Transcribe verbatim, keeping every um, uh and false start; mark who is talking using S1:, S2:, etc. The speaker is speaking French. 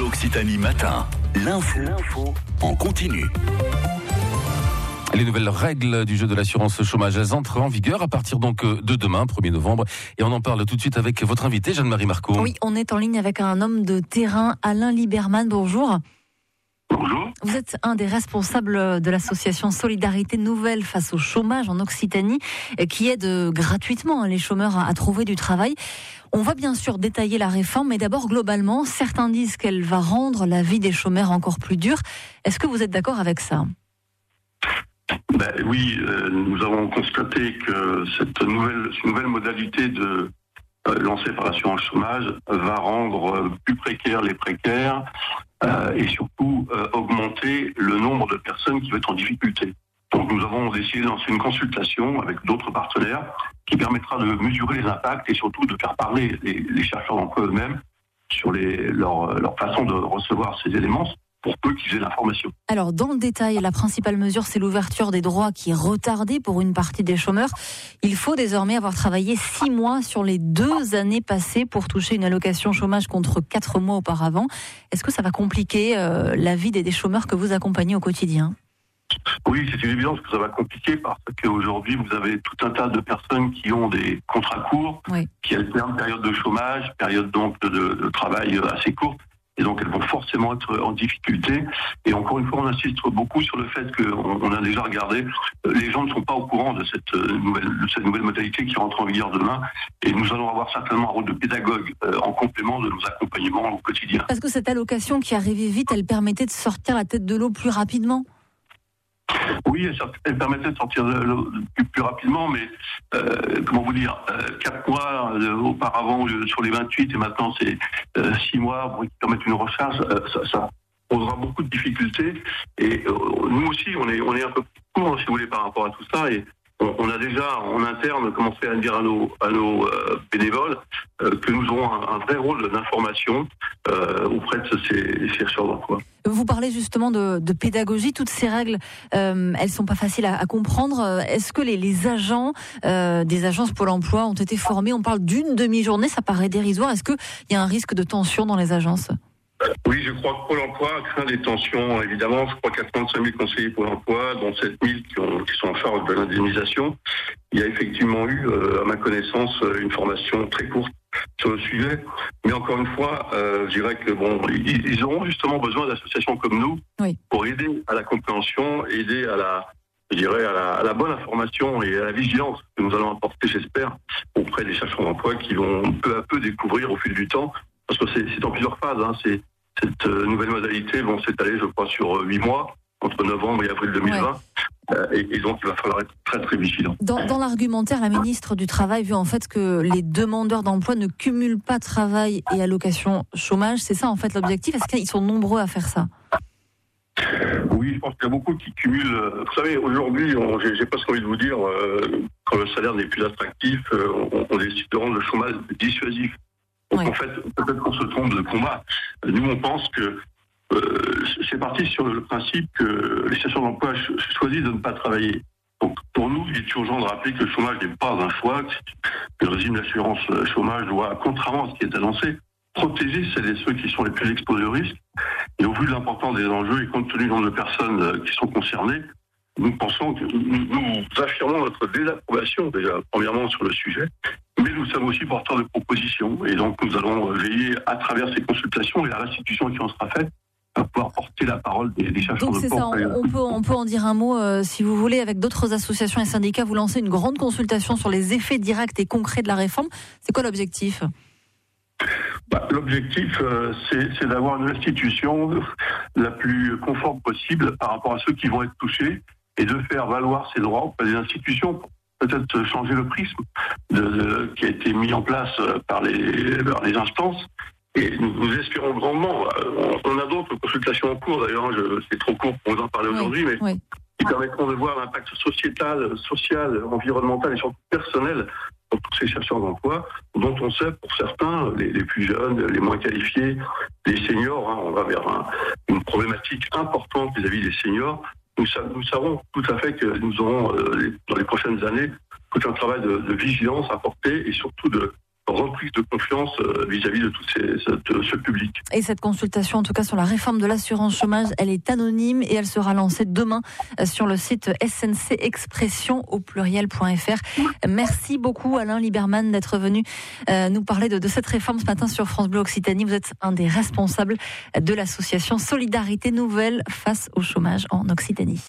S1: Occitanie Matin, l'info, l'info en continu.
S2: Les nouvelles règles du jeu de l'assurance chômage, elles entrent en vigueur à partir donc de demain, premier novembre. Et on en parle tout de suite avec votre invité, Jeanne-Marie Marco.
S3: Oui, on est en ligne avec un homme de terrain, Alain Liberman. Bonjour.
S4: Bonjour.
S3: Vous êtes un des responsables de l'association Solidarité Nouvelle face au chômage en Occitanie, qui aide gratuitement les chômeurs à trouver du travail. On va bien sûr détailler la réforme, mais d'abord globalement, certains disent qu'elle va rendre la vie des chômeurs encore plus dure. Est-ce que vous êtes d'accord avec ça ?
S4: Ben oui, euh, nous avons constaté que cette nouvelle, cette nouvelle modalité de euh, lancée par l'assurance chômage va rendre euh, plus précaires les précaires euh, et surtout euh, augmenter le nombre de personnes qui vont être en difficulté. Donc nous avons décidé de lancer une consultation avec d'autres partenaires qui permettra de mesurer les impacts et surtout de faire parler les, les chercheurs d'emploi eux-mêmes sur les, leur, leur façon de recevoir ces éléments, pour peu qu'ils aient l'information.
S3: Alors, dans le détail, la principale mesure, c'est l'ouverture des droits qui est retardée pour une partie des chômeurs. Il faut désormais avoir travaillé six mois sur les deux années passées pour toucher une allocation chômage contre quatre mois auparavant. Est-ce que ça va compliquer euh, la vie des, des chômeurs que vous accompagnez au quotidien ?
S4: Oui, c'est une évidence que ça va compliquer parce qu'aujourd'hui, vous avez tout un tas de personnes qui ont des contrats courts, oui. qui alternent période de chômage, période donc de, de, de travail assez courte. Et donc, elles vont forcément être en difficulté. Et encore une fois, on insiste beaucoup sur le fait qu'on on a déjà regardé, les gens ne sont pas au courant de cette nouvelle, de cette nouvelle modalité qui rentre en vigueur demain. Et nous allons avoir certainement un rôle de pédagogue euh, en complément de nos accompagnements au quotidien.
S3: Parce que cette allocation qui arrivait vite, elle permettait de sortir la tête de l'eau plus rapidement.
S4: Oui, elle permettait de sortir de l'eau plus, plus rapidement, mais euh, comment vous dire, euh, quatre mois euh, auparavant sur les vingt-huit et maintenant c'est euh, six mois pour qui permettent une recharge, euh, ça, ça posera beaucoup de difficultés. Et euh, nous aussi, on est, on est un peu court, si vous voulez, par rapport à tout ça. Et on, on a déjà en interne commencé à dire à nos, à nos euh, bénévoles euh, que nous aurons un, un vrai rôle d'information euh, auprès de ces chercheurs d'emploi.
S3: Vous parlez justement de, de pédagogie. Toutes ces règles, euh, elles sont pas faciles à, à comprendre. Est-ce que les, les agents euh, des agences Pôle emploi ont été formés ? On parle d'une demi-journée, ça paraît dérisoire. Est-ce qu'il y a un risque de tension dans les agences ?
S4: Oui, je crois que Pôle emploi craint des tensions, évidemment. Je crois qu'il y a trente-cinq mille conseillers Pôle emploi, dont sept mille qui, ont, qui sont en charge de l'indemnisation. Il y a effectivement eu, euh, à ma connaissance, une formation très courte sur le sujet. Mais encore une fois, euh, je dirais que bon, ils, ils auront justement besoin d'associations comme nous oui. pour aider à la compréhension, aider à la, je dirais, à la, à la bonne information et à la vigilance que nous allons apporter, j'espère, auprès des chercheurs d'emploi qui vont peu à peu découvrir au fil du temps. Parce que c'est, c'est en plusieurs phases. Hein. C'est, cette euh, nouvelle modalité vont s'étaler, je crois, sur huit mois, entre novembre et avril deux mille vingt. Ouais. Euh, et, et donc, il va falloir être très, très vigilant.
S3: Dans, dans l'argumentaire, la ministre du Travail veut en fait que les demandeurs d'emploi ne cumulent pas travail et allocation chômage. C'est ça, en fait, l'objectif. Est-ce qu'ils sont nombreux à faire ça ?
S4: Oui, je pense qu'il y a beaucoup qui cumulent. Vous savez, aujourd'hui, on, j'ai, j'ai presque envie de vous dire, euh, quand le salaire n'est plus attractif, euh, on, on décide de rendre le chômage dissuasif. Donc ouais. en fait, peut-être qu'on se trompe de combat. Nous, on pense que euh, c'est parti sur le principe que les chercheurs d'emploi ch- choisissent de ne pas travailler. Donc pour nous, il est urgent de rappeler que le chômage n'est pas un choix, que le régime d'assurance chômage doit, contrairement à ce qui est annoncé, protéger celles et ceux qui sont les plus exposés au risque. Et au vu de l'importance des enjeux et compte tenu du nombre de personnes qui sont concernées, nous pensons que nous, nous affirmons notre désapprobation déjà, premièrement sur le sujet, mais nous sommes aussi porteurs de propositions et donc nous allons veiller à travers ces consultations et à l'institution qui en sera faite à pouvoir porter la parole des, des chercheurs
S3: donc
S4: de
S3: Donc c'est ça, on, on, peut, on peut en dire un mot euh, si vous voulez, avec d'autres associations et syndicats, vous lancez une grande consultation sur les effets directs et concrets de la réforme. C'est quoi l'objectif ?
S4: Bah, l'objectif, euh, c'est, c'est d'avoir une institution la plus conforme possible par rapport à ceux qui vont être touchés et de faire valoir ses droits auprès des institutions pour peut-être changer le prisme de, de, qui a été mis en place par les, par les instances. Et nous, nous espérons grandement. On, on a d'autres consultations en cours, d'ailleurs, je, c'est trop court pour vous en parler oui, aujourd'hui, mais oui. qui permettront de voir l'impact sociétal, social, environnemental et surtout personnel pour tous ces chercheurs d'emploi, dont on sait, pour certains, les, les plus jeunes, les moins qualifiés, les seniors, hein, on va vers un, une problématique importante vis-à-vis des seniors. Nous, nous savons tout à fait que nous aurons, euh, dans les prochaines années, tout un travail de, de vigilance à porter et surtout de, reprise de confiance vis-à-vis de tout ces, de ce public.
S3: Et cette consultation, en tout cas sur la réforme de l'assurance chômage, elle est anonyme et elle sera lancée demain sur le site S N C Expression au pluriel point F R. Merci beaucoup Alain Liberman d'être venu euh, nous parler de, de cette réforme ce matin sur France Bleu Occitanie. Vous êtes un des responsables de l'association Solidarité Nouvelle face au chômage en Occitanie.